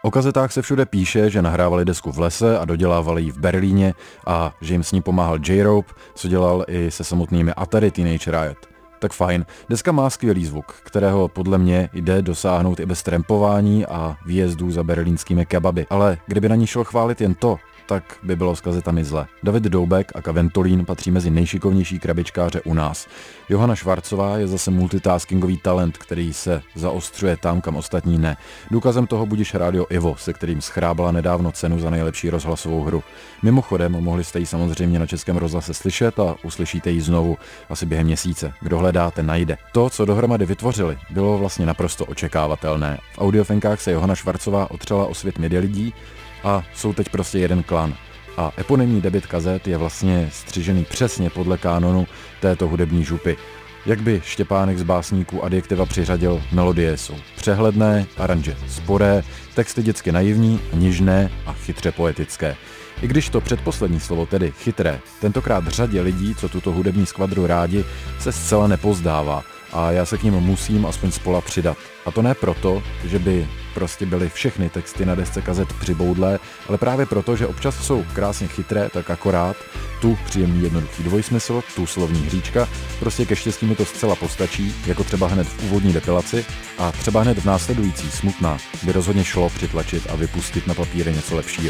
O kazetách se všude píše, že nahrávali desku v lese a dodělávali ji v Berlíně a že jim s ní pomáhal J-Rope, co dělal i se samotnými Atari Teenage Riot. Tak fajn, deska má skvělý zvuk, kterého podle mě jde dosáhnout i bez trampování a výjezdů za berlínskými kebaby. Ale kdyby na ní šel chválit jen to, tak by bylo s kazetami zle. David Doubek a Kaventolín patří mezi nejšikovnější krabičkáře u nás. Johana Švarcová je zase multitaskingový talent, který se zaostřuje tam, kam ostatní ne. Důkazem toho budiš Rádio Ivo, se kterým schrábala nedávno cenu za nejlepší rozhlasovou hru. Mimochodem, mohli jste ji samozřejmě na Českém rozhlase slyšet a uslyšíte ji znovu asi během měsíce. Kdo hledáte, najde. To, co dohromady vytvořili, bylo vlastně naprosto očekávatelné. V Audiofenkách se Johana Švarcová otřela o svět media lidí a jsou teď prostě jeden klan. A eponymní debut kazet je vlastně střižený přesně podle kánonu této hudební župy. Jak by Štěpánek z básníků adjektiva přiřadil, melodie jsou přehledné, aranže sporé, texty dětsky naivní, nižné a chytře poetické. I když to předposlední slovo, tedy chytré, tentokrát řadě lidí, co tuto hudební skvadru rádi, se zcela nepozdává a já se k ním musím aspoň spola přidat. A to ne proto, že by prostě byly všechny texty na desce kazet přiboudlé, ale právě proto, že občas jsou krásně chytré, tak akorát tu příjemný jednoduchý dvojsmysl, tu slovní hříčka, prostě ke štěstí mi to zcela postačí, jako třeba hned v úvodní depilaci a třeba hned v následující smutná by rozhodně šlo přitlačit a vypustit na papíře něco lepšího.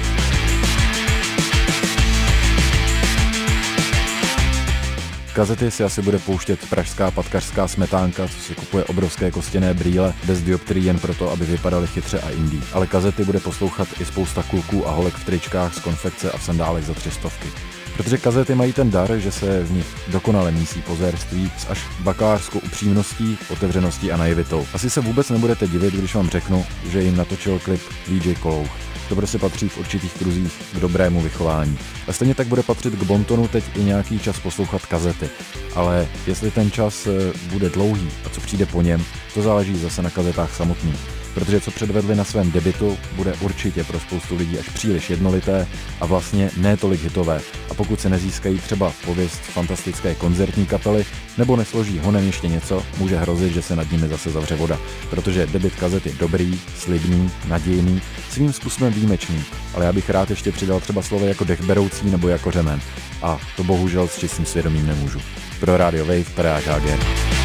Kazety si asi bude pouštět pražská patkařská smetánka, co si kupuje obrovské kostěné brýle bez dioptrií jen proto, aby vypadaly chytře a indie. Ale kazety bude poslouchat i spousta kluků a holek v tričkách z konfekce a v sandálech za 300. Protože kazety mají ten dar, že se v nich dokonale mísí pozérství s až bakalářskou upřímností, otevřeností a naivitou. Asi se vůbec nebudete divit, když vám řeknu, že jim natočil klip DJ Kolouch. To prostě patří v určitých kruzích k dobrému vychování. A stejně tak bude patřit k bontonu teď i nějaký čas poslouchat kazety. Ale jestli ten čas bude dlouhý a co přijde po něm, to záleží zase na kazetách samotných. Protože co předvedli na svém debutu, bude určitě pro spoustu lidí až příliš jednolité a vlastně ne tolik hitové. A pokud se nezískají třeba pověst fantastické koncertní kapely nebo nesloží honem ještě něco, může hrozit, že se nad nimi zase zavře voda. Protože debut kazet je dobrý, slibný, nadějný, svým způsobem výjimečný, ale já bych rád ještě přidal třeba slovo jako dechberoucí nebo jako řemen. A to bohužel s čistým svědomím nemůžu. Pro Radio Wave, Tadeáš Háger.